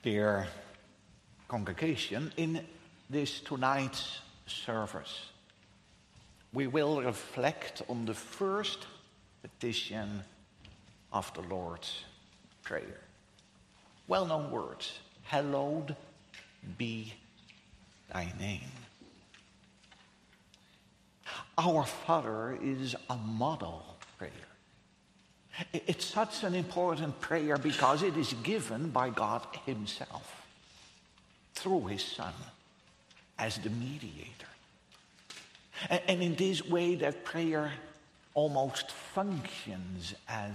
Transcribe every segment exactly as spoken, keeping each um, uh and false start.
Dear congregation, in this tonight's service, we will reflect on the first petition of the Lord's Prayer. Well-known words, hallowed be thy name. Our Father is a model prayer. It's such an important prayer because it is given by God himself through his Son as the mediator. And in this way, that prayer almost functions as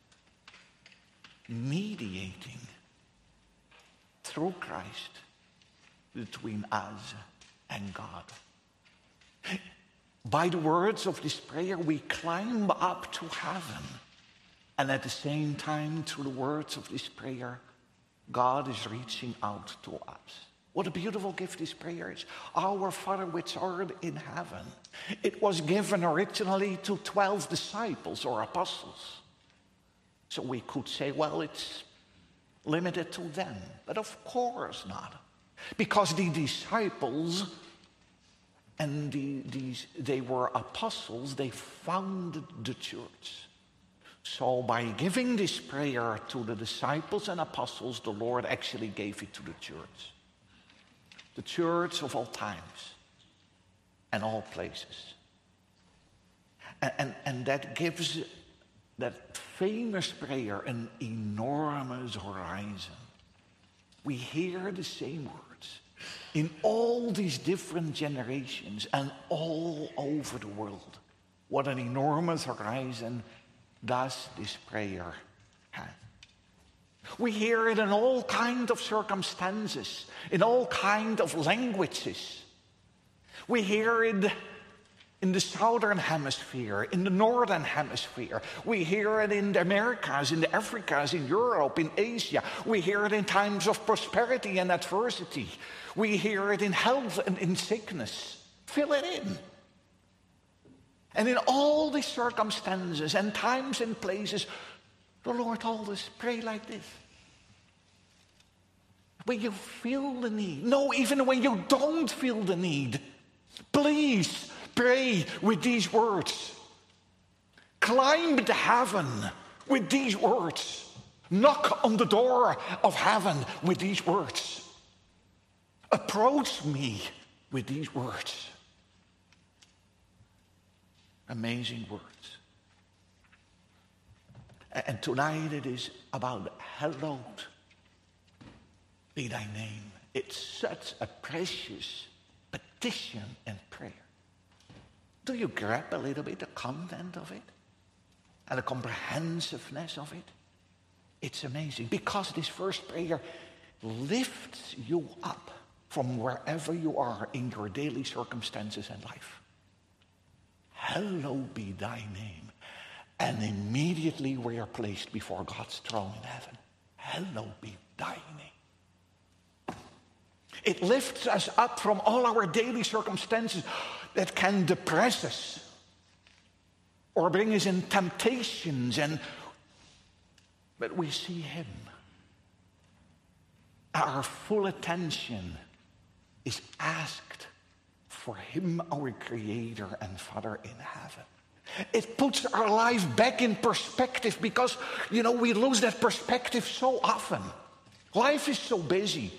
mediating through Christ between us and God. By the words of this prayer, we climb up to heaven. And at the same time, through the words of this prayer, God is reaching out to us. What a beautiful gift this prayer is. Our Father which art in heaven. It was given originally to twelve disciples or apostles. So we could say, well, it's limited to them. But of course not. Because the disciples and the, these, they were apostles, they founded the church. So by giving this prayer to the disciples and apostles, the Lord actually gave it to the church. The church of all times and all places. And, and, and that gives that famous prayer an enormous horizon. We hear the same words in all these different generations and all over the world. What an enormous horizon does this prayer have? We hear it in all kinds of circumstances, in all kinds of languages. We hear it in the southern hemisphere, in the northern hemisphere. We hear it in the Americas, in the Africas, in Europe, in Asia. We hear it in times of prosperity and adversity. We hear it in health and in sickness. Fill it in. And in all these circumstances and times and places, the Lord told us, pray like this. When you feel the need, no, even when you don't feel the need, please pray with these words. Climb to heaven with these words. Knock on the door of heaven with these words. Approach me with these words. Amazing words. And tonight it is about hallowed be thy name. It's such a precious petition and prayer. Do you grab a little bit the content of it? And the comprehensiveness of it? It's amazing because this first prayer lifts you up from wherever you are in your daily circumstances and life. Hallowed be thy name. And immediately we are placed before God's throne in heaven. Hallowed be thy name. It lifts us up from all our daily circumstances that can depress us or bring us in temptations, and but we see him. Our full attention is asked for him, our Creator and Father in heaven. It puts our life back in perspective because, you know, we lose that perspective so often. Life is so busy.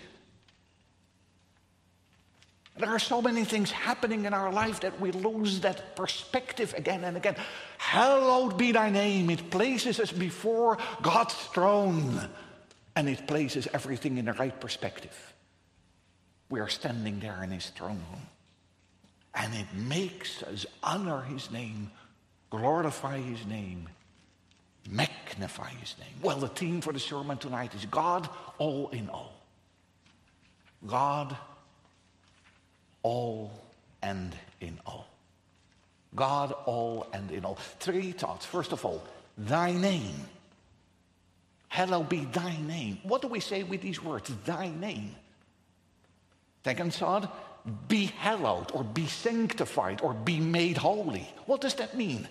There are so many things happening in our life that we lose that perspective again and again. Hallowed be thy name. It places us before God's throne. And it places everything in the right perspective. We are standing there in his throne room. And it makes us honor his name, glorify his name, magnify his name. Well, the theme for the sermon tonight is God all in all. God all and in all. God all and in all. Three thoughts. First of all, thy name. Hallowed be thy name. What do we say with these words? Thy name. Second thought, be hallowed or be sanctified or be made holy. What does that mean?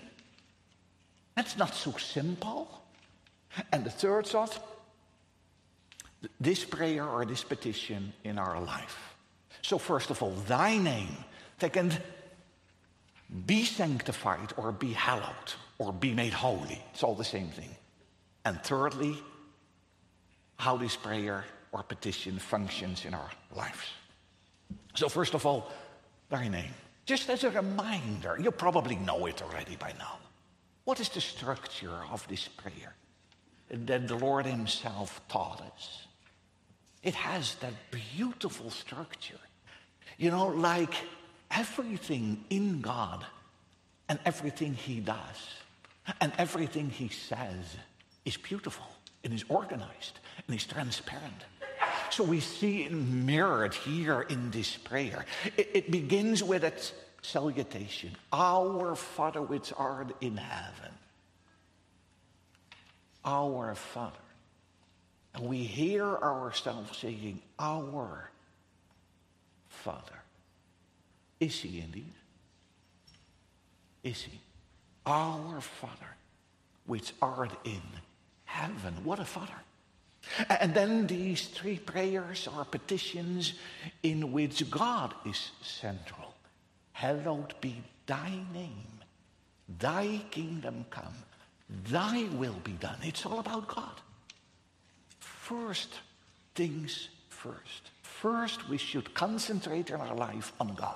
That's not so simple. And the third thought, this prayer or this petition in our life. So first of all, thy name. Second, be sanctified or be hallowed or be made holy. It's all the same thing. And thirdly, how this prayer or petition functions in our lives. So first of all, thy name. Just as a reminder, you probably know it already by now. What is the structure of this prayer that the Lord himself taught us? It has that beautiful structure. You know, like everything in God and everything he does and everything he says is beautiful and is organized and is transparent. So we see it mirrored here in this prayer. It, it begins with a salutation. Our Father which art in heaven. Our Father. And we hear ourselves saying, our Father. Is he indeed? Is he? Our Father which art in heaven. What a Father. And then these three prayers are petitions in which God is central. Hallowed be thy name. Thy kingdom come. Thy will be done. It's all about God. First things first. First, we should concentrate in our life on God.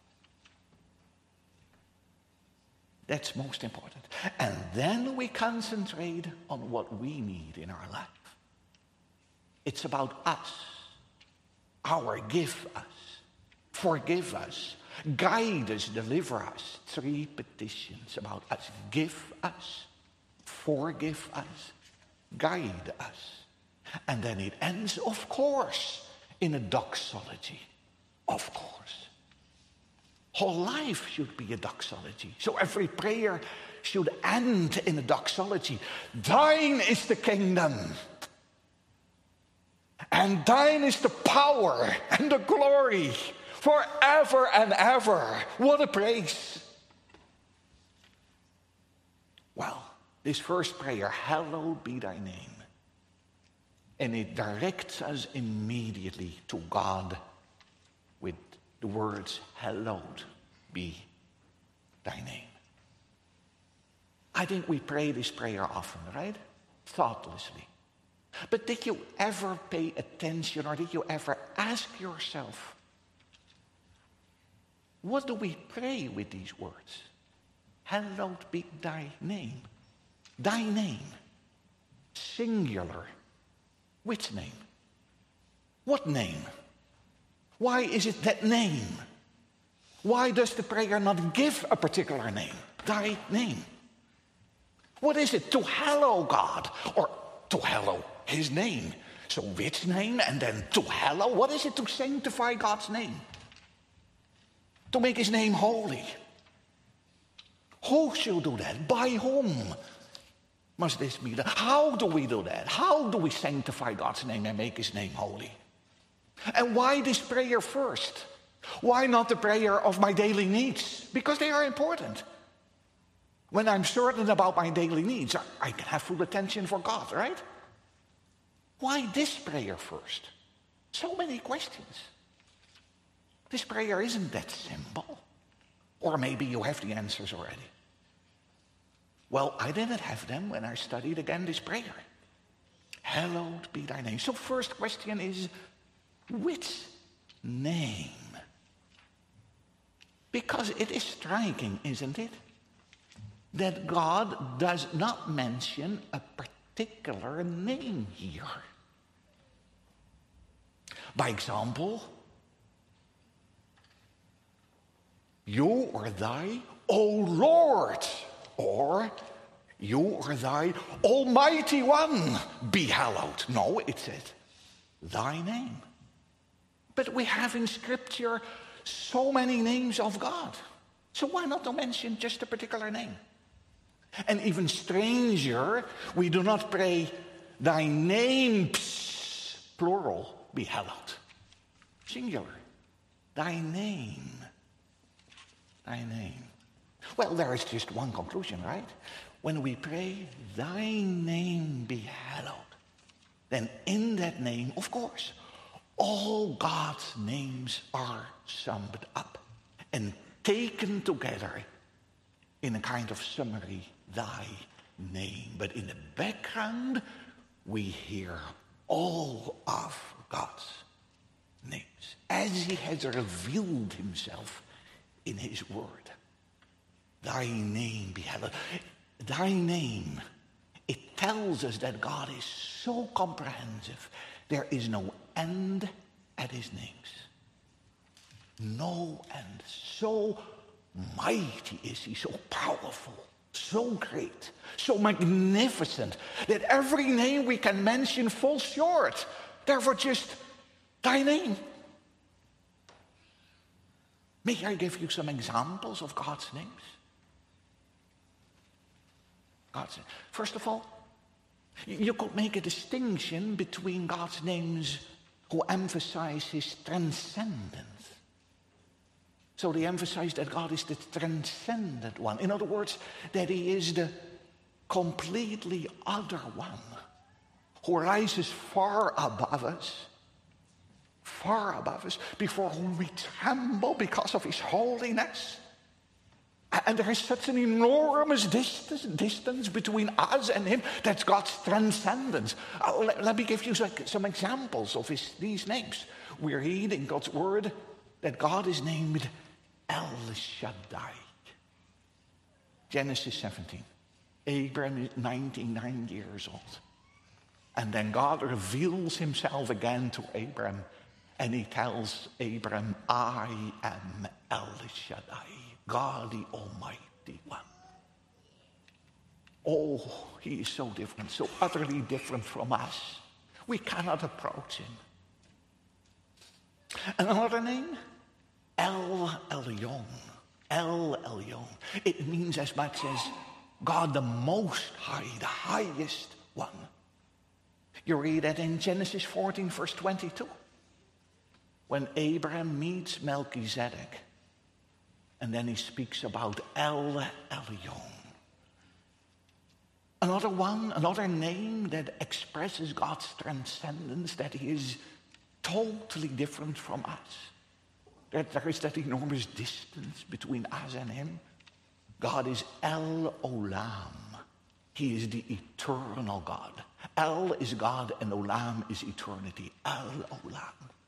That's most important. And then we concentrate on what we need in our life. It's about us. Our give us. Forgive us. Guide us. Deliver us. Three petitions about us. Give us. Forgive us. Guide us. And then it ends, of course, in a doxology. Of course. Whole life should be a doxology. So every prayer should end in a doxology. Thine is the kingdom. And thine is the power and the glory forever and ever. What a praise. Well, this first prayer, hallowed be thy name. And it directs us immediately to God with the words, hallowed be thy name. I think we pray this prayer often, right? Thoughtlessly. But did you ever pay attention or did you ever ask yourself, what do we pray with these words? Hallowed be thy name. Thy name. Singular. Which name? What name? Why is it that name? Why does the prayer not give a particular name? Thy name. What is it? To hallow God or to hallow his name. So which name and then to hallow? What is it? To sanctify God's name. To make his name holy. Who shall do that? By whom must this be done? How do we do that? How do we sanctify God's name and make his name holy? And why this prayer first? Why not the prayer of my daily needs? Because they are important. When I'm certain about my daily needs, I can have full attention for God, right? Why this prayer first? So many questions. This prayer isn't that simple. Or maybe you have the answers already. Well, I didn't have them when I studied again this prayer. Hallowed be thy name. So first question is, which name? Because it is striking, isn't it? That God does not mention a particular name here. By example, you or thy, O Lord, or you or thy Almighty One, be hallowed. No, it says thy name. But we have in Scripture so many names of God. So why not to mention just a particular name? And even stranger, we do not pray thy name, plural, be hallowed. Singular. Thy name. Thy name. Well, there is just one conclusion, right? When we pray, thy name be hallowed, then in that name, of course, all God's names are summed up and taken together in a kind of summary, thy name. But in the background, we hear all of God's names as he has revealed himself in his word. Thy name be hallowed. Thy name, it tells us that God is so comprehensive. There is no end at his names. No end. So mighty is he, so powerful, so great, so magnificent, that every name we can mention falls short. Therefore, just thy name. May I give you some examples of God's names? God's name. First of all, you could make a distinction between God's names who emphasize his transcendence. So they emphasize that God is the transcendent one. In other words, that he is the completely other one who rises far above us, far above us, before whom we tremble because of his holiness. And there is such an enormous distance, distance between us and him. That's God's transcendence. Uh, let, let me give you some, some examples of his, these names. We read in God's word that God is named El Shaddai. Genesis seventeen. Abraham is ninety-nine years old. And then God reveals himself again to Abraham. And he tells Abraham, I am El Shaddai, God the Almighty One. Oh, he is so different, so utterly different from us. We cannot approach him. And another name, El Elyon. El Elyon. It means as much as God the Most High, the highest one. You read that in Genesis fourteen, verse twenty-two. When Abraham meets Melchizedek, and then he speaks about El Elyon. Another one, another name that expresses God's transcendence, that he is totally different from us. That there is that enormous distance between us and him. God is El Olam. He is the eternal God. El is God and Olam is eternity. El Olam.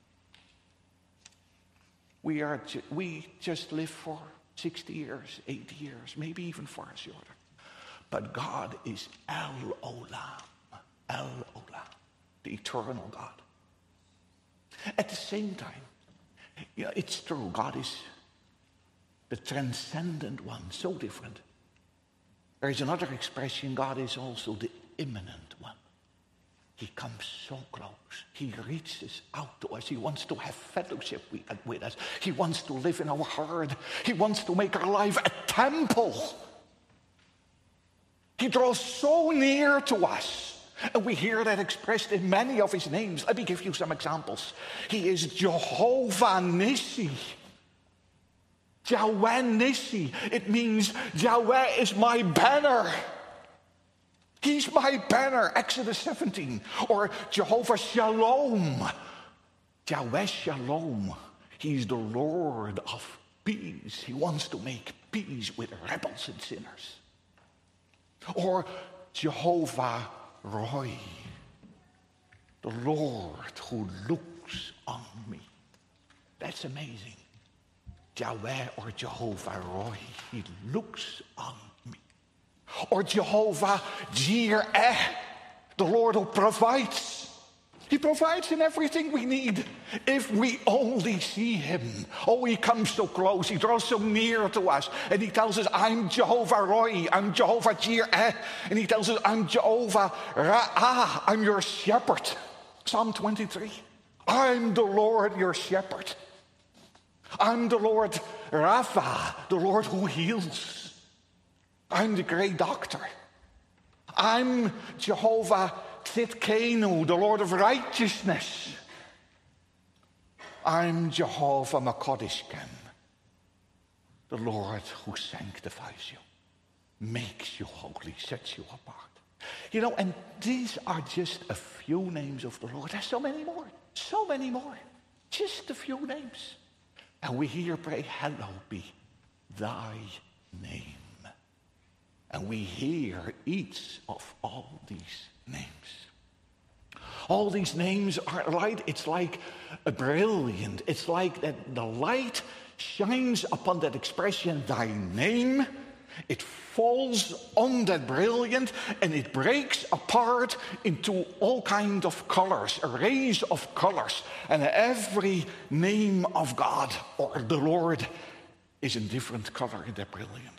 We are ju- we just live for sixty years, eighty years, maybe even far shorter. But God is El Olam, El Olam, the eternal God. At the same time, yeah, it's true, God is the transcendent one, so different. There is another expression, God is also the immanent one. He comes so close. He reaches out to us. He wants to have fellowship with us. He wants to live in our heart. He wants to make our life a temple. He draws so near to us. And we hear that expressed in many of his names. Let me give you some examples. He is Jehovah Nissi. Yahweh Nissi. It means Yahweh is my banner. He's my banner, Exodus seventeen. Or Jehovah Shalom. Yahweh Shalom. He's the Lord of peace. He wants to make peace with rebels and sinners. Or Jehovah Roy. The Lord who looks on me. That's amazing. Yahweh or Jehovah Roy. He looks on me. Or Jehovah Jireh, the Lord who provides. He provides in everything we need. If we only see him. Oh, he comes so close. He draws so near to us. And he tells us, I'm Jehovah Roy. I'm Jehovah Jireh. And he tells us, I'm Jehovah Ra'ah. I'm your shepherd. Psalm twenty-three. I'm the Lord your shepherd. I'm the Lord Rapha, the Lord who heals. I'm the great doctor. I'm Jehovah Tzidkenu, the Lord of righteousness. I'm Jehovah Makodishkem, the Lord who sanctifies you, makes you holy, sets you apart. You know, and these are just a few names of the Lord. There's so many more, so many more. Just a few names. And we here pray, hallowed be thy name. And we hear each of all these names. All these names are light. It's like a brilliant. It's like that the light shines upon that expression, thy name. It falls on that brilliant and it breaks apart into all kinds of colors, arrays of colors. And every name of God or the Lord is in different color in that brilliant.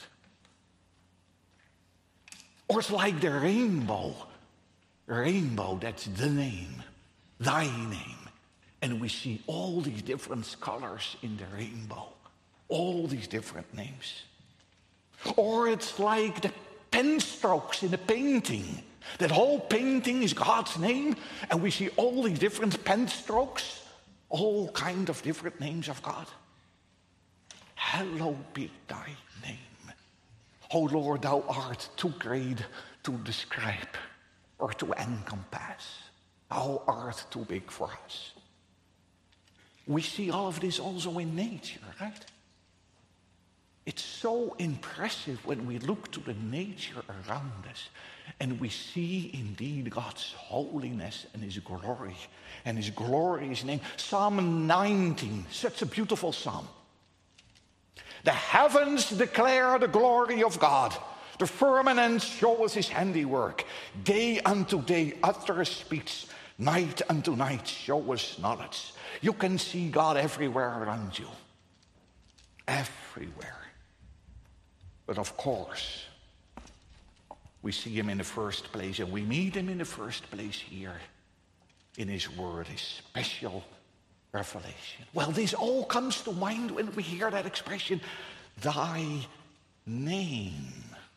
Or it's like the rainbow. Rainbow, that's the name, thy name. And we see all these different colors in the rainbow. All these different names. Or it's like the pen strokes in a painting. That whole painting is God's name. And we see all these different pen strokes. All kind of different names of God. Hallowed be thy name. O Lord, thou art too great to describe or to encompass. Thou art too big for us. We see all of this also in nature, right? It's so impressive when we look to the nature around us and we see indeed God's holiness and his glory and his glorious name. Psalm nineteen, such a beautiful psalm. The heavens declare the glory of God. The firmament showeth his handiwork. Day unto day uttereth speech. Night unto night showeth knowledge. You can see God everywhere around you. Everywhere. But of course, we see him in the first place, and we meet him in the first place here in his word, his special revelation. Well, this all comes to mind when we hear that expression, thy name.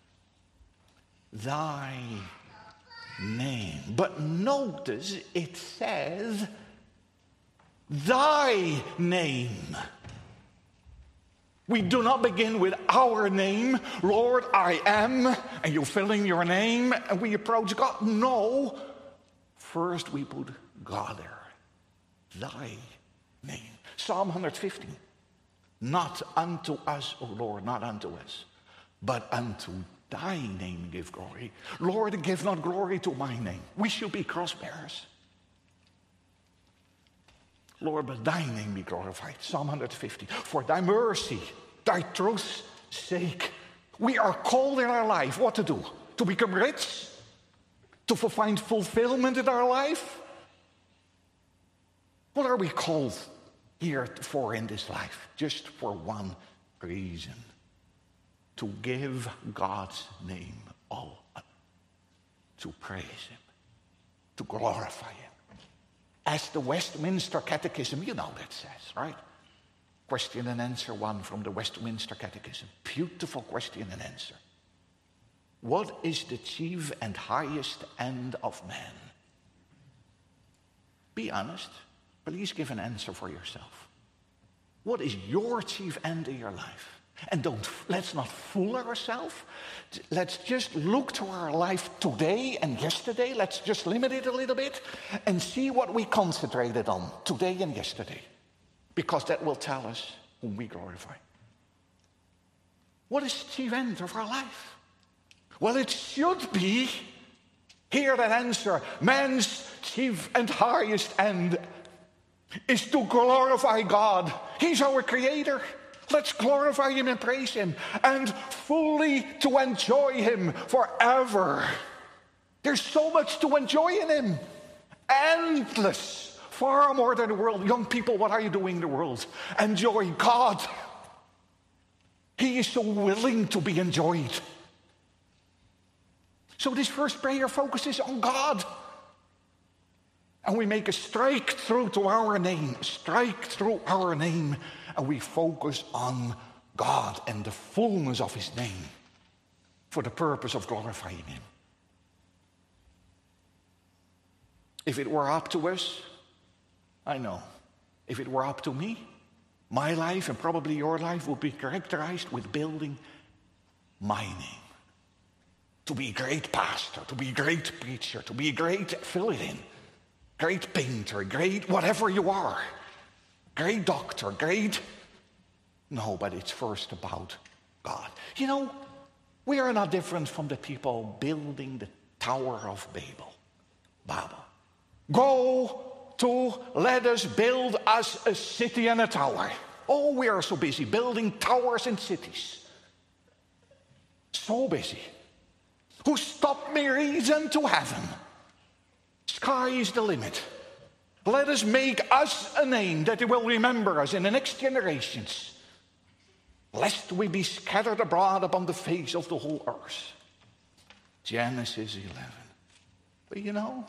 Thy name. But notice it says, thy name. We do not begin with our name, Lord, I am, and you fill in your name, and we approach God. No. First we put God there. Thy name. Psalm one fifteen. Not unto us, O Lord, not unto us, but unto thy name give glory. Lord, give not glory to my name. We should be cross bearers. Lord, but thy name be glorified. Psalm one fifty. For thy mercy, thy truth's sake, we are called in our life. What to do? To become rich? To find fulfillment in our life? What are we called here for in this life? Just for one reason. To give God's name all up. To praise him. To glorify him. As the Westminster Catechism, you know that says, right? Question and answer one from the Westminster Catechism. Beautiful question and answer. What is the chief and highest end of man? Be honest. Please give an answer for yourself. What is your chief end in your life? And don't, let's not fool ourselves. Let's just look to our life today and yesterday. Let's just limit it a little bit and see what we concentrated on today and yesterday. Because that will tell us whom we glorify. What is the chief end of our life? Well, it should be, hear that answer, man's chief and highest end is to glorify God. He's our creator. Let's glorify him and praise him and fully to enjoy him forever. There's so much to enjoy in him. Endless. Far more than the world. Young people, what are you doing in the world? Enjoy God. He is so willing to be enjoyed. So this first prayer focuses on God. And we make a strike through to our name. Strike through our name. And we focus on God and the fullness of his name for the purpose of glorifying him. If it were up to us, I know, if it were up to me, my life and probably your life would be characterized with building my name. to be a great pastor, to be a great preacher, to be a great fill-it-in, great painter, great whatever you are, great doctor, great... No, but it's first about God. You know, we are not different from the people building the Tower of Babel. Babel. Go to, let us build us a city and a tower. Oh, we are so busy building towers and cities. So busy. Who stopped me reason to heaven? Sky is the limit. Let us make us a name that they will remember us in the next generations, lest we be scattered abroad upon the face of the whole earth. Genesis eleven. But you know,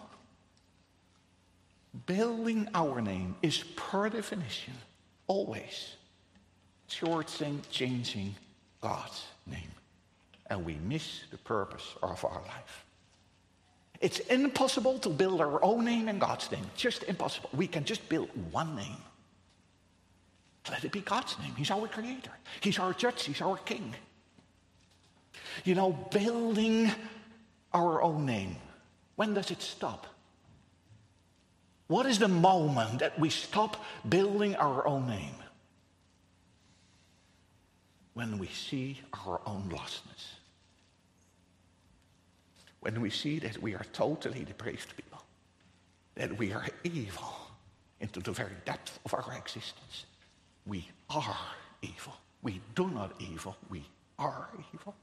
building our name is per definition always short-changing God's name. And we miss the purpose of our life. It's impossible to build our own name and God's name. Just impossible. We can just build one name. Let it be God's name. He's our creator. He's our judge. He's our king. You know, building our own name. When does it stop? What is the moment that we stop building our own name? When we see our own lostness. When we see that we are totally depraved people. That we are evil into the very depth of our existence. We are evil. We do not evil. We are evil.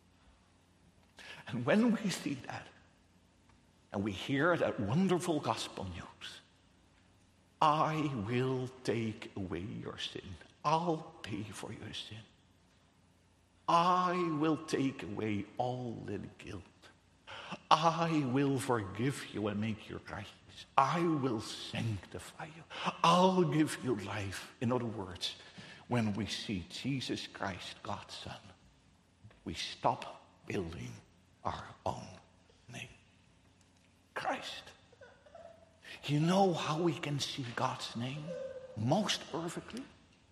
And when we see that, and we hear that wonderful gospel news, I will take away your sin. I'll pay for your sin. I will take away all the guilt. I will forgive you and make you righteous. I will sanctify you. I'll give you life. In other words, when we see Jesus Christ, God's Son, we stop building our own name. Christ. You know how we can see God's name most perfectly?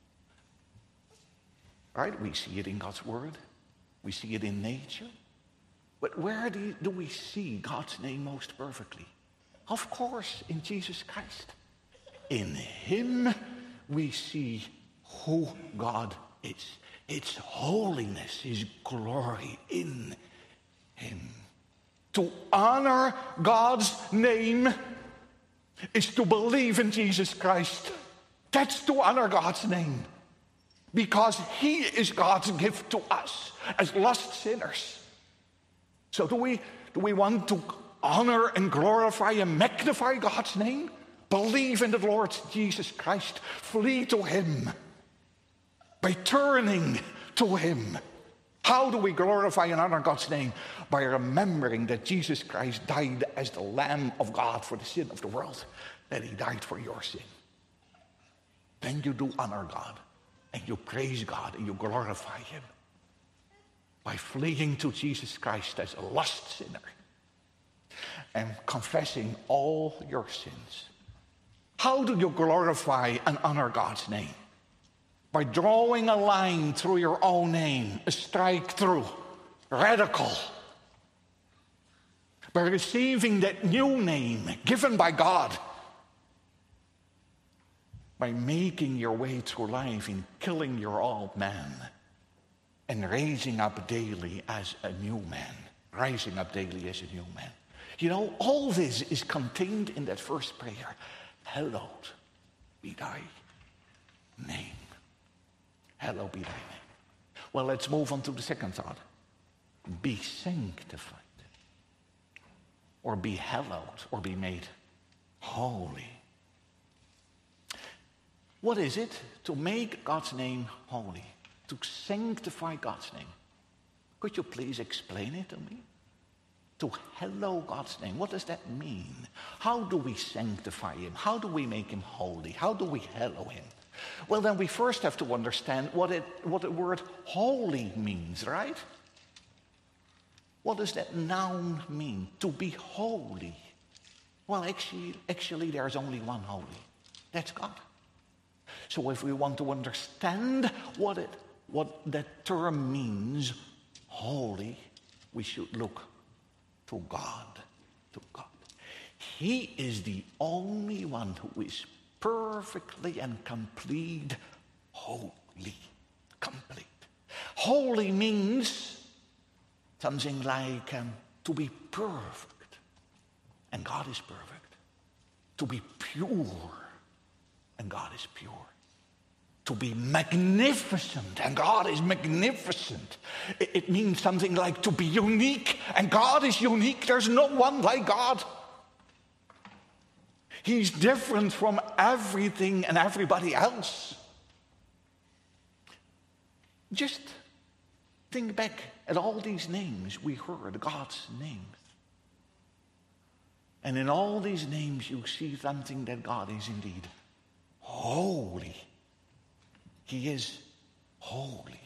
Right? We see it in God's Word. We see it in nature. But where do, do we see God's name most perfectly? Of course, in Jesus Christ. In Him we see who God is. Its holiness, His glory in Him. To honor God's name is to believe in Jesus Christ. That's to honor God's name. Because He is God's gift to us as lost sinners. So do we, do we want to honor and glorify and magnify God's name? Believe in the Lord Jesus Christ. Flee to Him. By turning to Him. How do we glorify and honor God's name? By remembering that Jesus Christ died as the Lamb of God for the sin of the world. That He died for your sin. Then you do honor God. And you praise God and you glorify Him. By fleeing to Jesus Christ as a lost sinner. And confessing all your sins. How do you glorify and honor God's name? By drawing a line through your own name, a strike through, radical. By receiving that new name given by God. By making your way through life in killing your old man and raising up daily as a new man. Rising up daily as a new man. You know, all this is contained in that first prayer. Hallowed be thy name. Hallowed be thy name. Well, let's move on to the second thought. Be sanctified. Or be hallowed. Or be made holy. What is it to make God's name holy? To sanctify God's name? Could you please explain it to me? To hallow God's name. What does that mean? How do we sanctify Him? How do we make Him holy? How do we hallow Him? Well, then we first have to understand what it what the word holy means, right? What does that noun mean? To be holy. Well, actually, actually there's only one holy. That's God. So if we want to understand what it what that term means, holy, we should look to God, to God. He is the only one who is perfectly and complete, holy, complete. Holy means something like um, to be perfect, and God is perfect. To be pure, and God is pure. To be magnificent, and God is magnificent. It, it means something like to be unique, and God is unique. There's no one like God. He's different from everything and everybody else. Just think back at all these names we heard, God's names. And in all these names you see something that God is indeed holy. He is holy.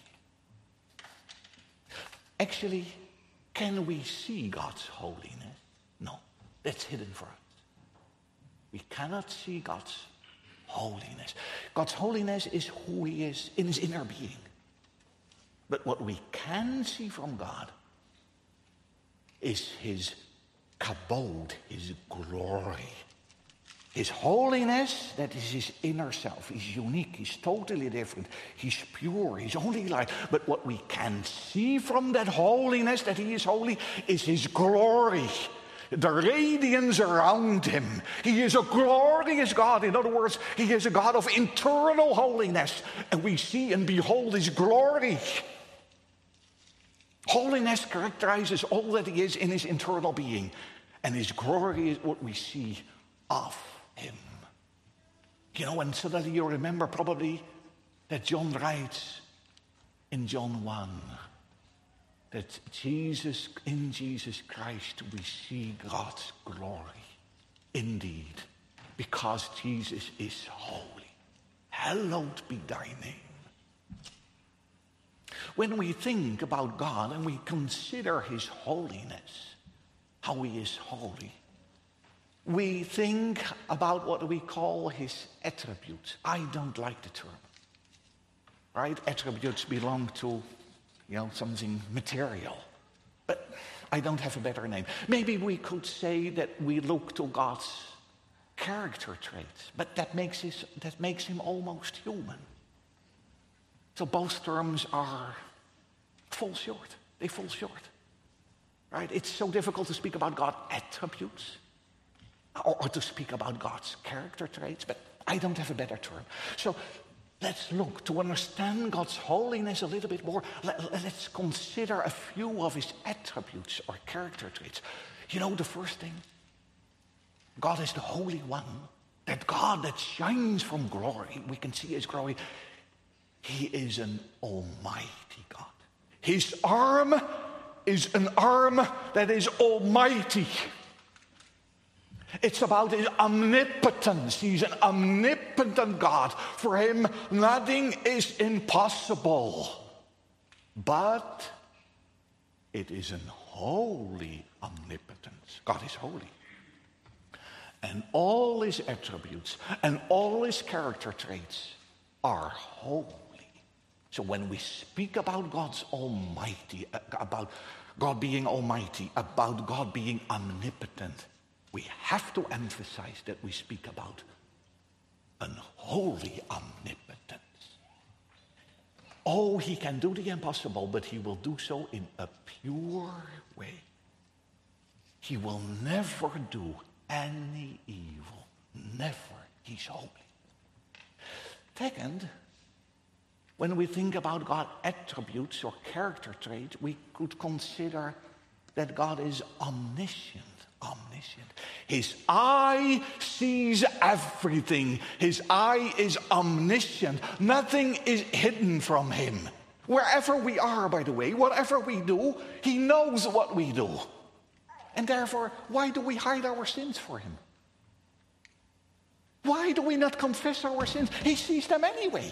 Actually, can we see God's holiness? No, that's hidden for us. We cannot see God's holiness. God's holiness is who he is in his inner being. But what we can see from God is his kabod, his glory. His holiness, that is his inner self. He's unique, he's totally different. He's pure, he's only light. But what we can see from that holiness, that he is holy, is his glory. The radiance around him. He is a glorious God. In other words, he is a God of internal holiness. And we see and behold his glory. Holiness characterizes all that he is in his internal being. And his glory is what we see of him. You know, and suddenly you remember probably that John writes in John one that Jesus, in Jesus Christ, we see God's glory. Indeed, because Jesus is holy. Hallowed be thy name. When we think about God and we consider his holiness, how he is holy, we think about what we call his attributes. I don't like the term. Right? Attributes belong to, you know, something material. But I don't have a better name. Maybe we could say that we look to God's character traits, but that makes his, that makes him almost human. So both terms are fall short. They fall short. Right? It's so difficult to speak about God's attributes or, or to speak about God's character traits, but I don't have a better term. So let's look to understand God's holiness a little bit more. Let, let's consider a few of his attributes or character traits. You know, the first thing, God is the Holy One. That God that shines from glory. We can see his glory. He is an almighty God. His arm is an arm that is almighty. It's about his omnipotence. He's an omnipotent God. For him, nothing is impossible. But it is an holy omnipotence. God is holy. And all his attributes and all his character traits are holy. So when we speak about God's almighty, about God being almighty, about God being omnipotent, we have to emphasize that we speak about an holy omnipotence. Oh, he can do the impossible, but he will do so in a pure way. He will never do any evil. Never. He's holy. Second, when we think about God's attributes or character traits, we could consider that God is omniscient. Omniscient. His eye sees everything. His eye is omniscient. Nothing is hidden from him. Wherever we are, by the way, whatever we do, he knows what we do. And therefore, why do we hide our sins for him? Why do we not confess our sins? He sees them anyway.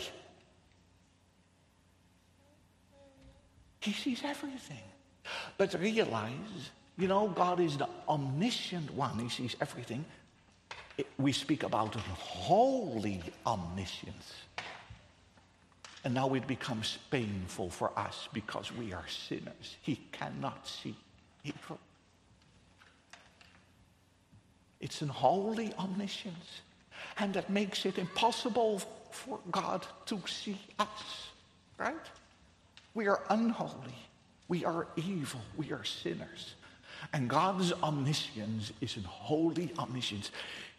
He sees everything. But realize, you know, God is the omniscient one. He sees everything. It, we speak about holy omniscience. And now it becomes painful for us because we are sinners. He cannot see evil. It's an holy omniscience. And that makes it impossible for God to see us, right? We are unholy. We are evil. We are sinners. And God's omniscience is an holy omniscience.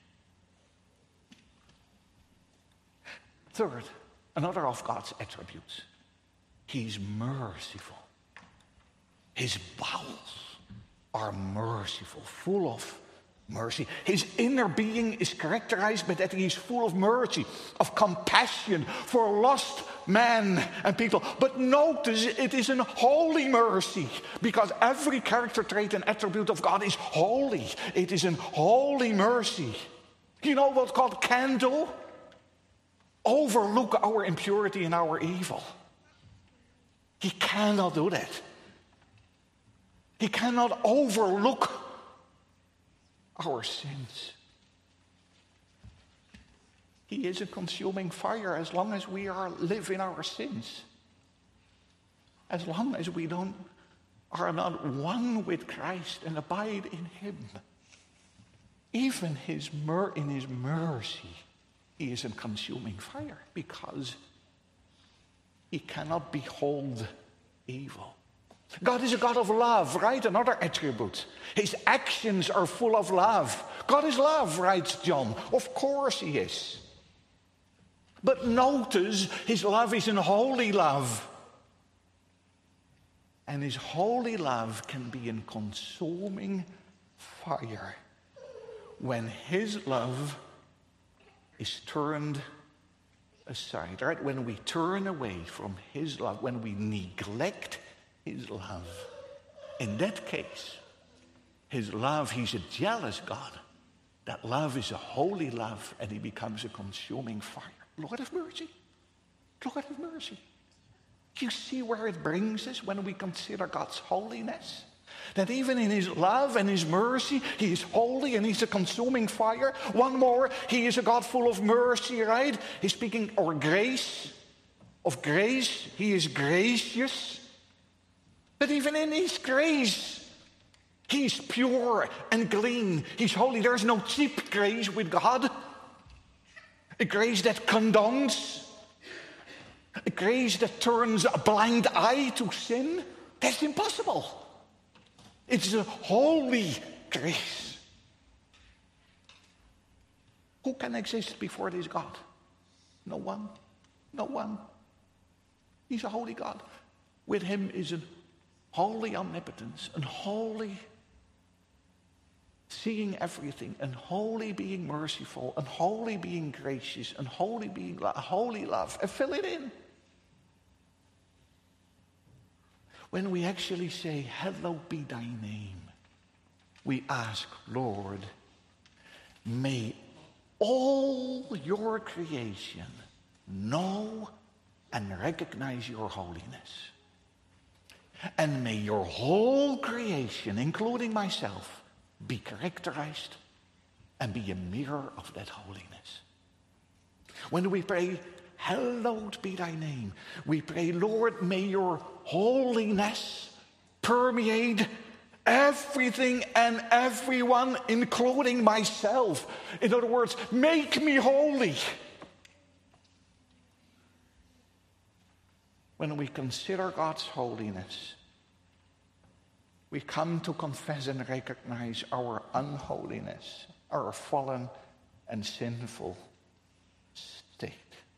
Third, another of God's attributes. He's merciful. His bowels are merciful, full of mercy. His inner being is characterized by that he is full of mercy, of compassion for lost men and people. But notice it is an holy mercy, because every character trait and attribute of God is holy. It is an holy mercy. You know what God can do? Overlook our impurity and our evil. He cannot do that. He cannot overlook our sins. He is a consuming fire as long as we are live in our sins. As long as we don't are not one with Christ and abide in him. Even his mer- in his mercy, he is a consuming fire, because he cannot behold evil. God is a God of love, right? Another attribute. His actions are full of love. God is love, writes John. Of course he is. But notice, his love is an holy love. And his holy love can be a consuming fire when his love is turned aside, right? When we turn away from his love, when we neglect his love. In that case, his love, he's a jealous God. That love is a holy love, and he becomes a consuming fire. Lord have mercy. Lord have mercy. You see where it brings us when we consider God's holiness? That even in his love and his mercy, he is holy and he's a consuming fire. One more, he is a God full of mercy, right? He's speaking of grace, of grace. He is gracious. But even in his grace, he's pure and clean. He's holy. There's no cheap grace with God. A grace that condones. A grace that turns a blind eye to sin. That's impossible. It's a holy grace. Who can exist before this God? No one. No one. He's a holy God. With him is a holy omnipotence, and holy seeing everything, and holy being merciful, and holy being gracious, and holy being lo- holy love, and fill it in. When we actually say, hallowed be thy name, we ask, Lord, may all your creation know and recognize your holiness. And may your whole creation, including myself, be characterized and be a mirror of that holiness. When we pray, hallowed be thy name, we pray, Lord, may your holiness permeate everything and everyone, including myself. In other words, make me holy. When we consider God's holiness, we come to confess and recognize our unholiness, our fallen and sinful state.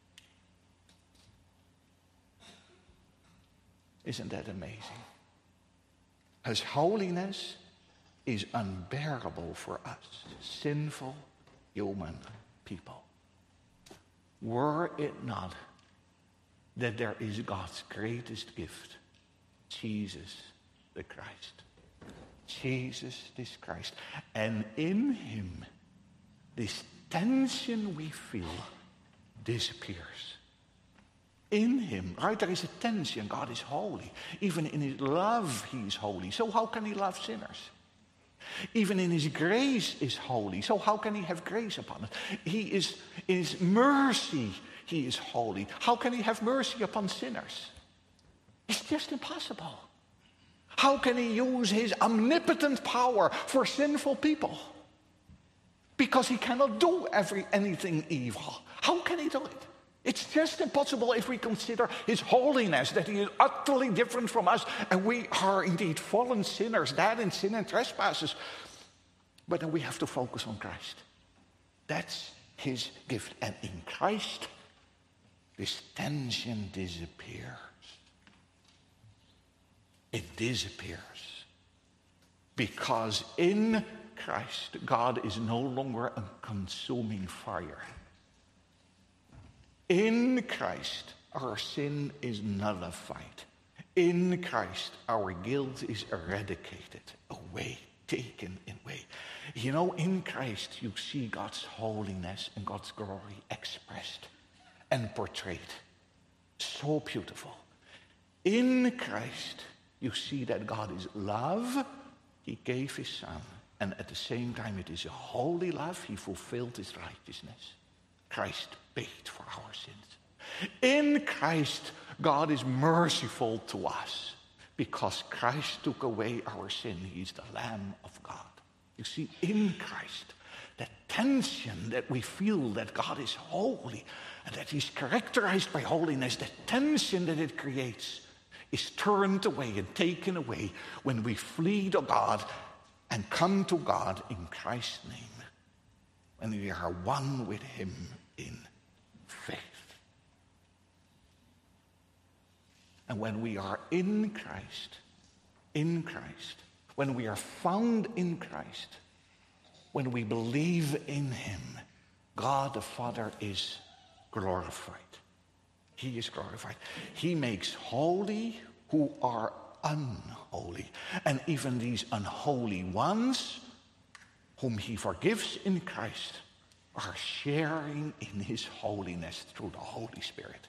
Isn't that amazing? His holiness is unbearable for us, sinful human people. Were it not that there is God's greatest gift, Jesus the Christ. Jesus this Christ. And in him, this tension we feel disappears. In him, right, there is a tension. God is holy. Even in his love, he is holy. So how can he love sinners? Even in his grace is holy. So how can he have grace upon it? He is, in his mercy, he is holy. How can he have mercy upon sinners? It's just impossible. How can he use his omnipotent power for sinful people? because he cannot do every anything evil. How can he do it? It's just impossible if we consider his holiness, that he is utterly different from us, and we are indeed fallen sinners, dead in sin and trespasses. But then we have to focus on Christ. That's his gift. And in Christ, this tension disappears. It disappears. Because in Christ, God is no longer a consuming fire. In Christ, our sin is nullified. In Christ, our guilt is eradicated, away, taken away. You know, in Christ, you see God's holiness and God's glory expressed and portrayed. So beautiful. In Christ, you see that God is love. He gave his Son. And at the same time, it is a holy love. He fulfilled his righteousness. Christ paid for our sins. In Christ, God is merciful to us because Christ took away our sin. He is the Lamb of God. You see, in Christ, that tension that we feel that God is holy and that he's characterized by holiness, that tension that it creates is turned away and taken away when we flee to God and come to God in Christ's name, when we are one with him in faith. And when we are in Christ, in Christ, when we are found in Christ, when we believe in him, God the Father is glorified. He is glorified. He makes holy who are unholy. And even these unholy ones, whom he forgives in Christ, are sharing in his holiness through the Holy Spirit.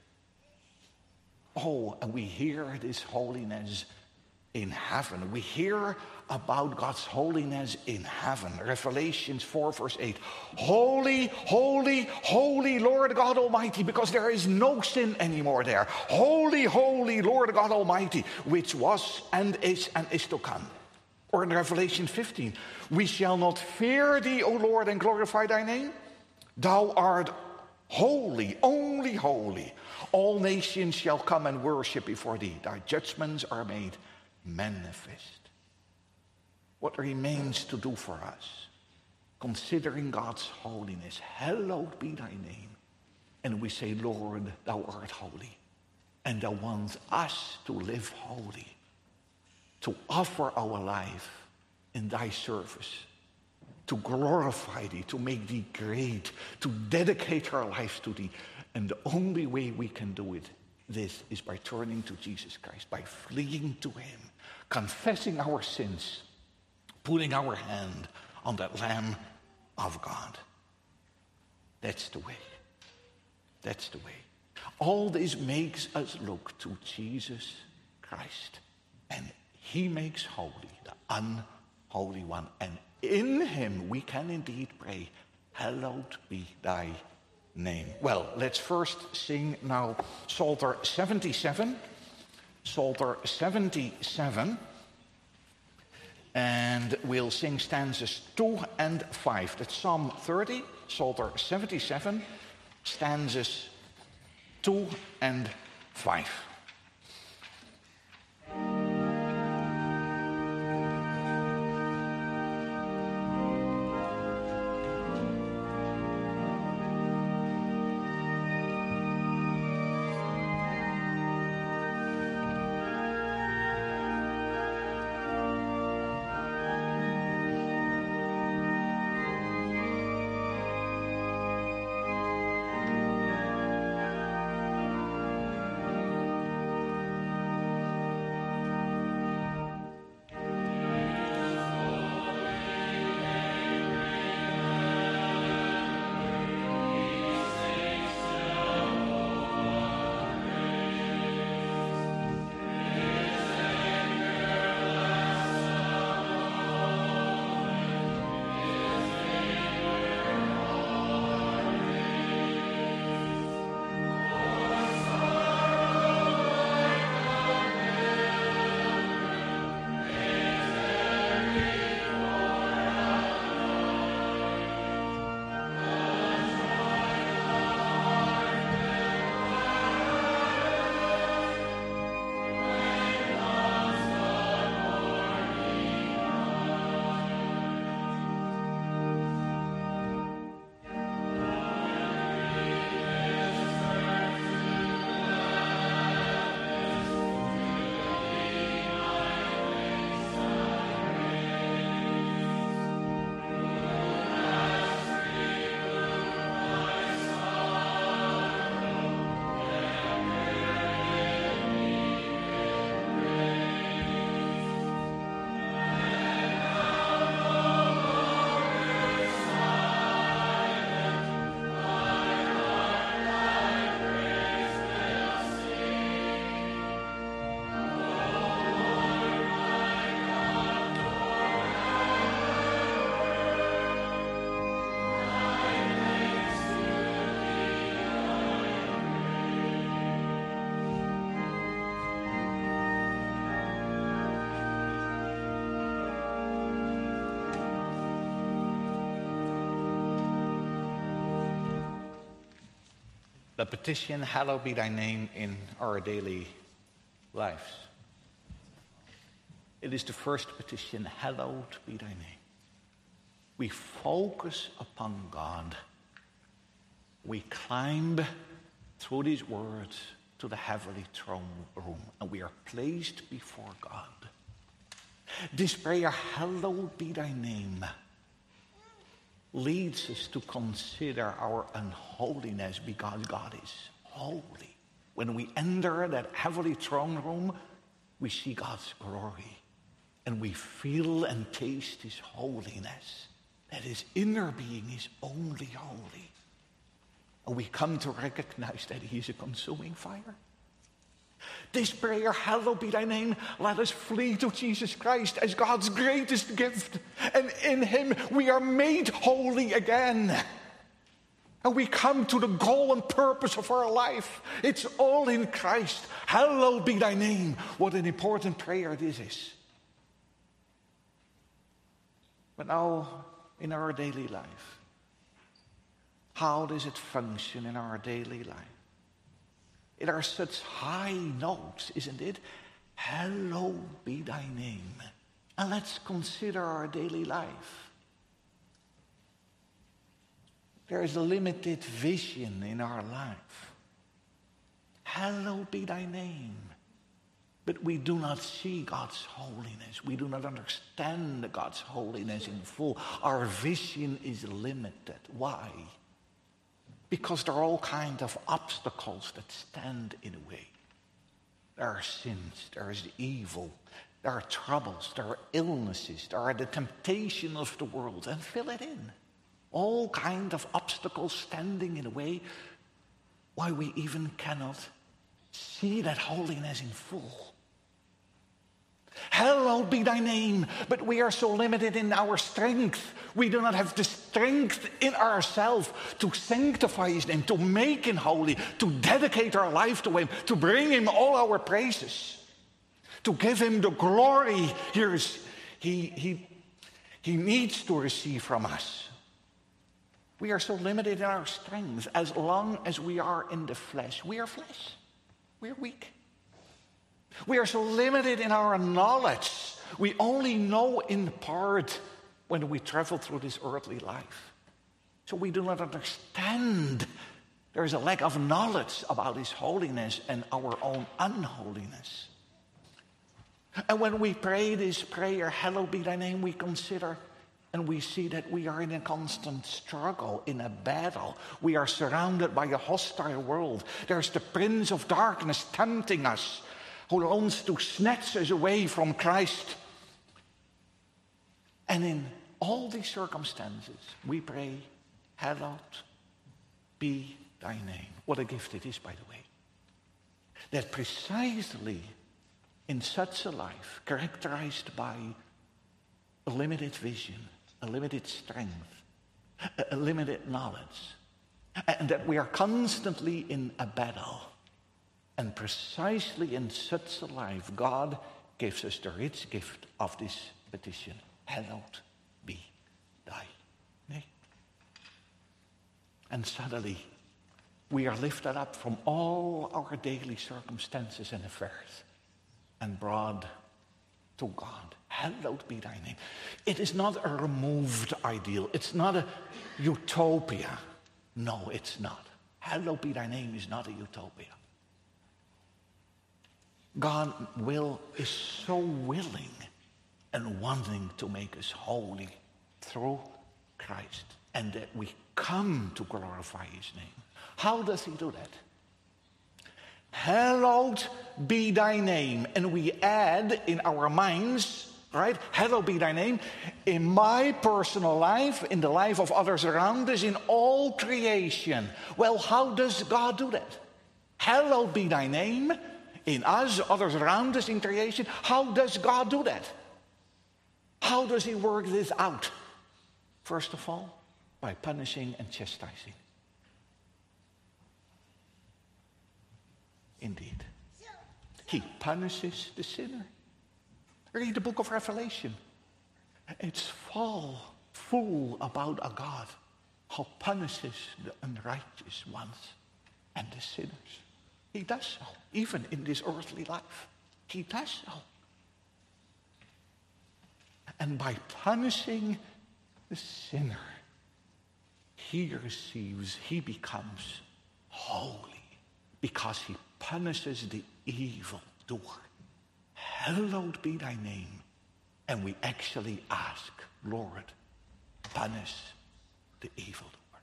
Oh, and we hear this holiness in heaven. We hear about God's holiness in heaven. Revelations four verse eight. Holy, holy, holy Lord God Almighty, because there is no sin anymore there. Holy, holy Lord God Almighty, which was and is and is to come. Or in Revelation fifteen, we shall not fear thee, O Lord, and glorify thy name. Thou art holy, only holy. All nations shall come and worship before thee. Thy judgments are made manifest. What remains to do for us? Considering God's holiness, hallowed be thy name. And we say, Lord, thou art holy. And thou wants us to live holy, to offer our life in thy service, to glorify thee, to make thee great, to dedicate our lives to thee. And the only way we can do it, this is by turning to Jesus Christ, by fleeing to him, confessing our sins, putting our hand on that Lamb of God. That's the way. That's the way. All this makes us look to Jesus Christ. And he makes holy the unholy one. And in him we can indeed pray, hallowed be thy name. Well, let's first sing now Psalter seventy-seven. Psalter seventy-seven. And we'll sing stanzas two and five. That's Psalm thirty, Psalter seventy-seven, stanzas two and five. the petition, hallowed be thy name, in our daily lives. It is the first petition, hallowed be thy name. We focus upon God. We climb through these words to the heavenly throne room, and we are placed before God. This prayer, hallowed be thy name, leads us to consider our unholiness because God is holy. When we enter that heavenly throne room, we see God's glory, and we feel and taste his holiness, that his inner being is only holy. And we come to recognize that he is a consuming fire. This prayer, hallowed be thy name, let us flee to Jesus Christ as God's greatest gift. And in him we are made holy again. And we come to the goal and purpose of our life. It's all in Christ. Hallowed be thy name. What an important prayer this is. But now, in our daily life, how does it function in our daily life? It are such high notes, isn't it? Hallowed be thy name. And let's consider our daily life. There is a limited vision in our life. Hallowed be thy name. But we do not see God's holiness. We do not understand God's holiness in full. Our vision is limited. Why? Because there are all kinds of obstacles that stand in the way. There are sins, there is evil, there are troubles, there are illnesses, there are the temptation of the world, and fill it in. All kinds of obstacles standing in the way, why we even cannot see that holiness in full. Hallowed be thy name, but we are so limited in our strength. We do not have the strength in ourselves to sanctify his name, to make him holy, to dedicate our life to him, to bring him all our praises, to give him the glory he, he, he, he needs to receive from us. We are so limited in our strength. As long as we are in the flesh, we are flesh. We are weak. We are so limited in our knowledge. We only know in part when we travel through this earthly life. So we do not understand. There is a lack of knowledge about his holiness and our own unholiness. And when we pray this prayer, hallowed be thy name, we consider and we see that we are in a constant struggle, in a battle. We are surrounded by a hostile world. There's the prince of darkness tempting us, who wants to snatch us away from Christ. And in all these circumstances, we pray, hallowed be thy name. What a gift it is, by the way. That precisely in such a life, characterized by a limited vision, a limited strength, a limited knowledge, and that we are constantly in a battle. And precisely in such a life, God gives us the rich gift of this petition. Hallowed be thy name. And suddenly, we are lifted up from all our daily circumstances and affairs and brought to God. Hallowed be thy name. It is not a removed ideal. It's not a utopia. No, it's not. Hallowed be thy name is not a utopia. God will is so willing and wanting to make us holy through Christ, and that we come to glorify his name. How does he do that? Hallowed be thy name. And we add in our minds, right? Hallowed be thy name in my personal life, in the life of others around us, in all creation. Well, how does God do that? Hallowed be thy name in us, others around us in creation. How does God do that? How does he work this out? First of all, by punishing and chastising. Indeed. He punishes the sinner. Read the book of Revelation. It's full, full about a God who punishes the unrighteous ones. and the sinners. He does so, even in this earthly life. He does so. And by punishing the sinner, he receives, he becomes holy because he punishes the evil doer. Hallowed be thy name. And we actually ask, Lord, punish the evil doer.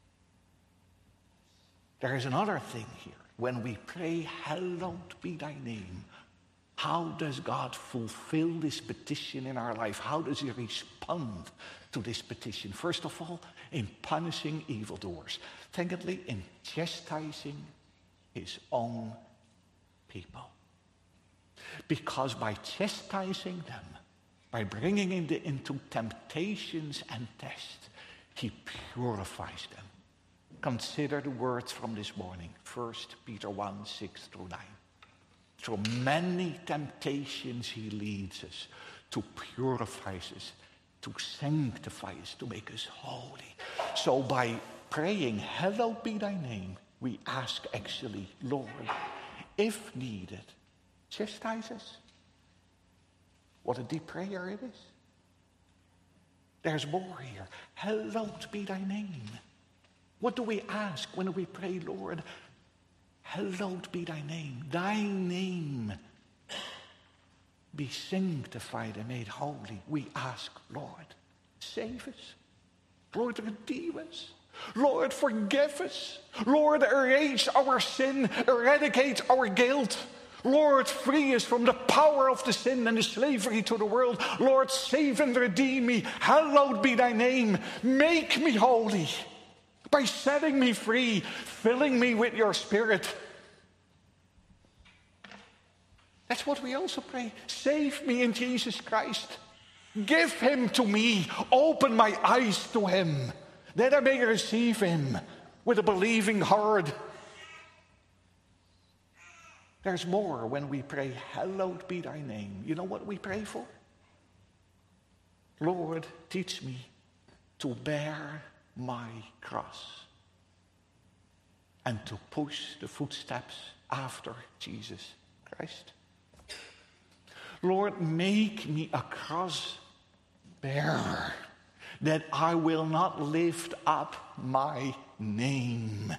There is another thing here. When we pray, hallowed be thy name, how does God fulfill this petition in our life? How does he respond to this petition? First of all, in punishing evildoers. Secondly, in chastising his own people. Because by chastising them, by bringing them into temptations and tests, he purifies them. Consider the words from this morning, First Peter one, six through nine. Through many temptations he leads us, to purify us, to sanctify us, to make us holy. So by praying, hallowed be thy name, we ask actually, Lord, if needed, chastise us. What a deep prayer it is. There's more here. Hallowed be thy name. What do we ask when we pray, Lord, hallowed be thy name. Thy name be sanctified and made holy. We ask, Lord, save us. Lord, redeem us. Lord, forgive us. Lord, erase our sin. Eradicate our guilt. Lord, free us from the power of the sin and the slavery to the world. Lord, save and redeem me. Hallowed be thy name. Make me holy by setting me free, filling me with your Spirit. That's what we also pray. Save me in Jesus Christ. Give him to me. Open my eyes to him, that I may receive him with a believing heart. There's more when we pray, hallowed be thy name. You know what we pray for? Lord, teach me to bear my cross and to push the footsteps after Jesus Christ. Lord, make me a cross bearer, that I will not lift up my name,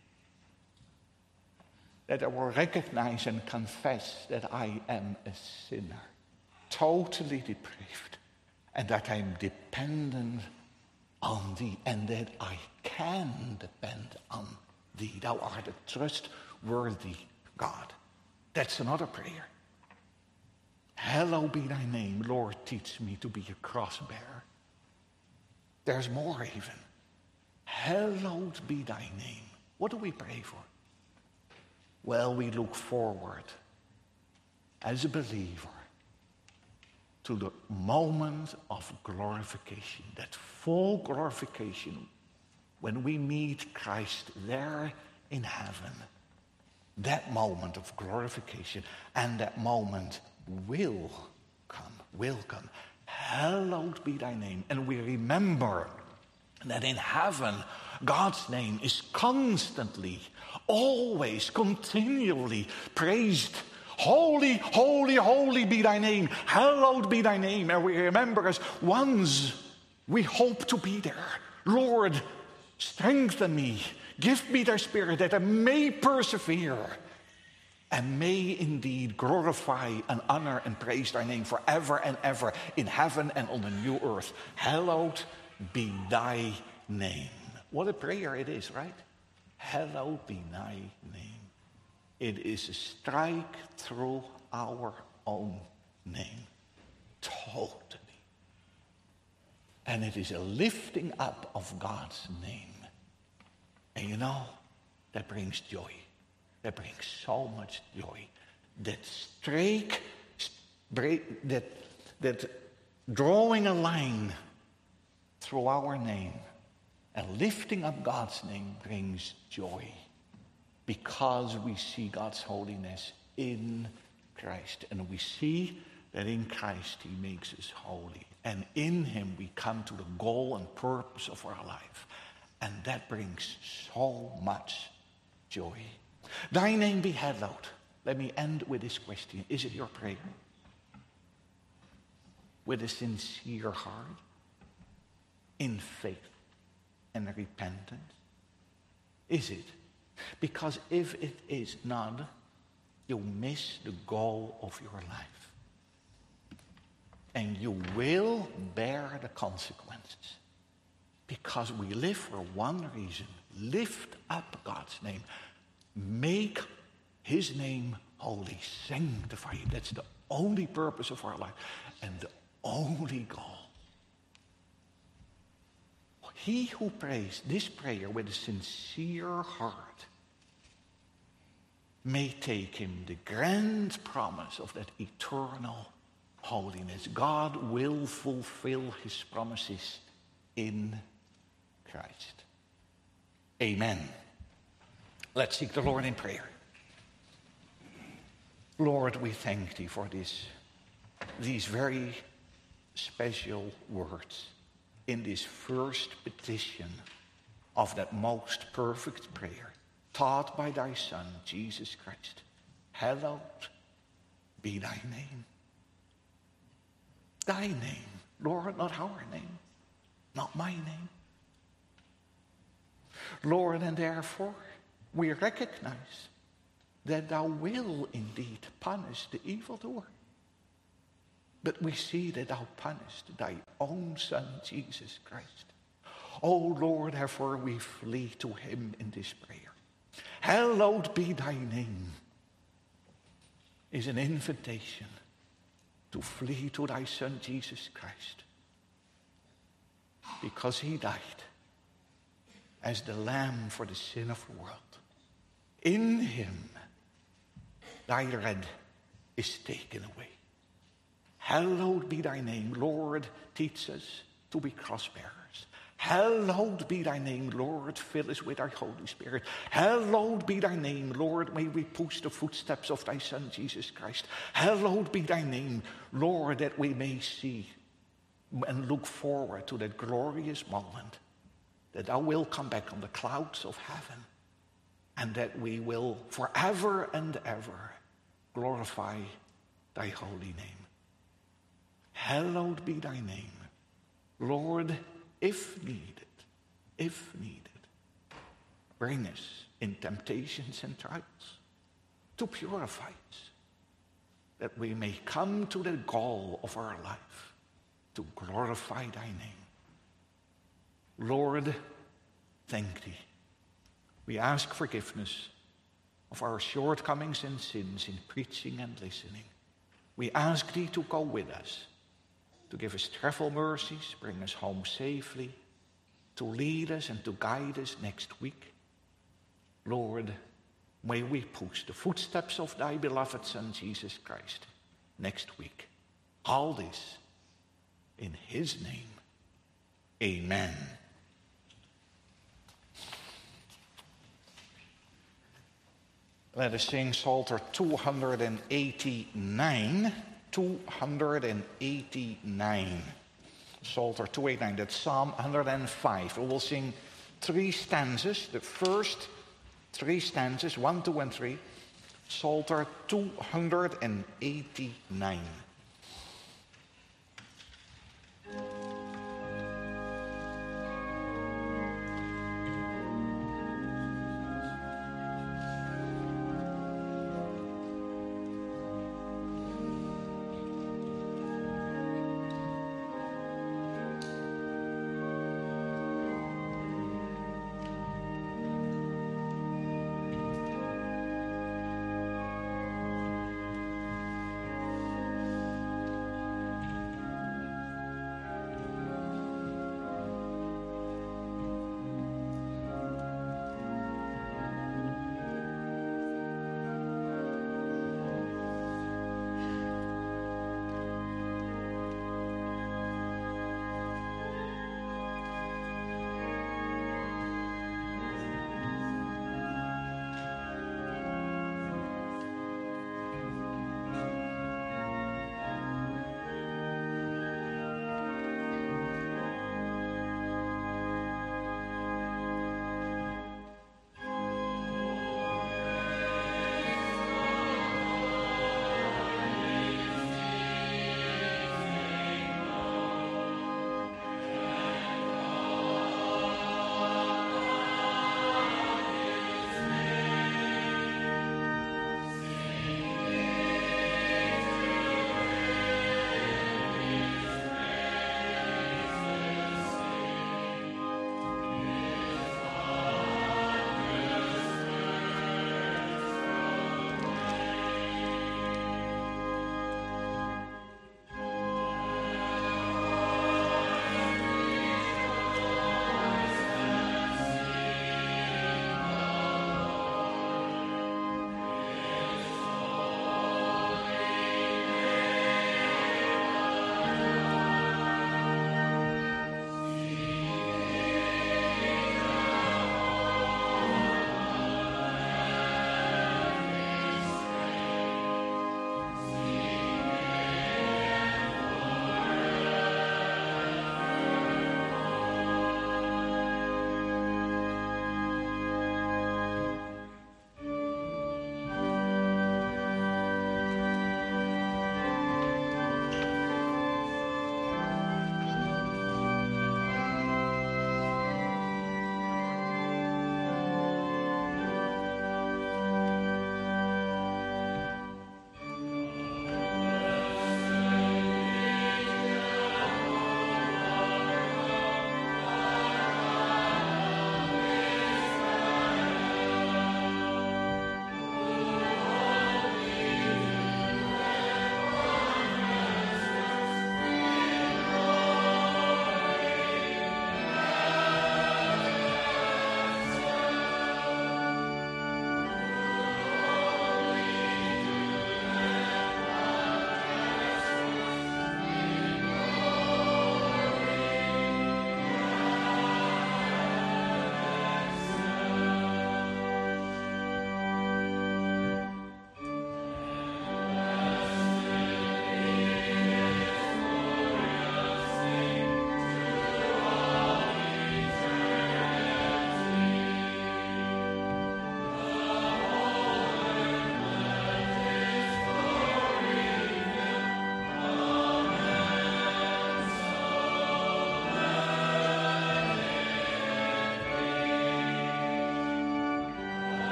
that I will recognize and confess that I am a sinner, totally depraved, and that I'm dependent on thee, and that I can depend on thee. Thou art a trustworthy God. That's another prayer. Hallowed be thy name. Lord, teach me to be a cross bearer. There's more even. Hallowed be thy name. What do we pray for? Well, we look forward as a believer to the moment of glorification, that full glorification when we meet Christ there in heaven. That moment of glorification, and that moment will come, will come. Hallowed be thy name. And we remember that in heaven, God's name is constantly, always, continually praised. Holy, holy, holy be thy name. Hallowed be thy name. And we remember as once we hope to be there. Lord, strengthen me. Give me thy Spirit that I may persevere and may indeed glorify and honor and praise thy name forever and ever in heaven and on the new earth. Hallowed be thy name. What a prayer it is, right? Hallowed be thy name. It is a strike through our own name. Totally. And it is a lifting up of God's name. And you know, that brings joy. That brings so much joy. That strike, that, that drawing a line through our name and lifting up God's name brings joy. Because we see God's holiness in Christ. And we see that in Christ he makes us holy. And in him we come to the goal and purpose of our life. And that brings so much joy. Thy name be hallowed. Let me end with this question. Is it your prayer? With a sincere heart, in faith and repentance? Is it? Because if it is not, you miss the goal of your life. And you will bear the consequences. Because we live for one reason. Lift up God's name. Make his name holy. Sanctify it. That's the only purpose of our life. And the only goal. He who prays this prayer with a sincere heart may take him the grand promise of that eternal holiness. God will fulfill his promises in Christ. Amen. Let's seek the Lord in prayer. Lord, we thank thee for this, these very special words in this first petition of that most perfect prayer taught by thy Son, Jesus Christ. Hallowed be thy name. Thy name, Lord, not our name, not my name. Lord, and therefore we recognize that thou will indeed punish the evildoer. But we see that thou punished thy own Son, Jesus Christ. O Lord, therefore we flee to him in this prayer. Hallowed be thy name is an invitation to flee to thy Son, Jesus Christ. Because he died as the lamb for the sin of the world. In him, thy dread is taken away. Hallowed be thy name, Lord, teach us to be cross-bearers. Hallowed be thy name, Lord, fill us with thy Holy Spirit. Hallowed be thy name, Lord, may we push the footsteps of thy Son, Jesus Christ. Hallowed be thy name, Lord, that we may see and look forward to that glorious moment that thou will come back on the clouds of heaven and that we will forever and ever glorify thy holy name. Hallowed be thy name, Lord, if needed, if needed, bring us in temptations and trials to purify us, that we may come to the goal of our life, to glorify thy name. Lord, thank thee. We ask forgiveness of our shortcomings and sins in preaching and listening. We ask thee to go with us, to give us travel mercies, bring us home safely, to lead us and to guide us next week. Lord, may we push the footsteps of thy beloved Son, Jesus Christ, next week. All this in his name. Amen. Let us sing Psalter two hundred eighty-nine. two hundred eighty-nine. Psalter two eighty-nine, that's Psalm one hundred five. We will sing three stanzas, the first three stanzas, one, two, and three. Psalter two hundred eighty-nine.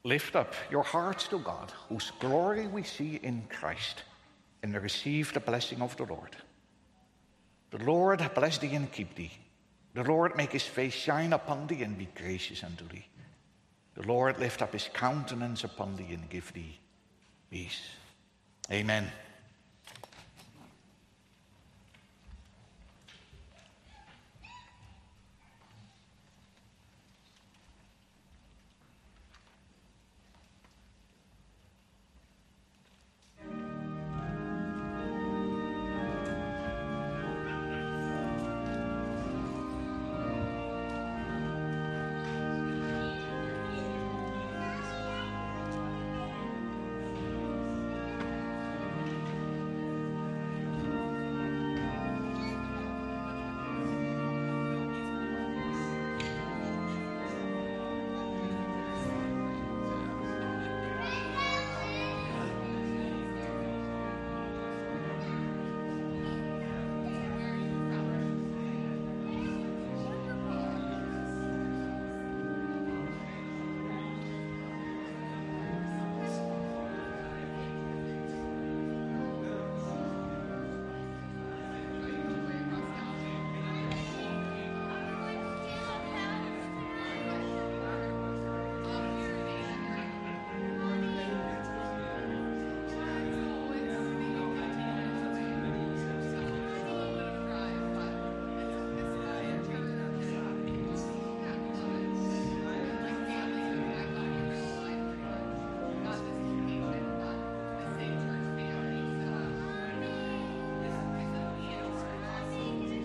lift up your hearts to God, whose glory we see in Christ, and receive the blessing of the Lord. The Lord bless thee and keep thee. The Lord make his face shine upon thee and be gracious unto thee. The Lord lift up his countenance upon thee and give thee peace. Amen.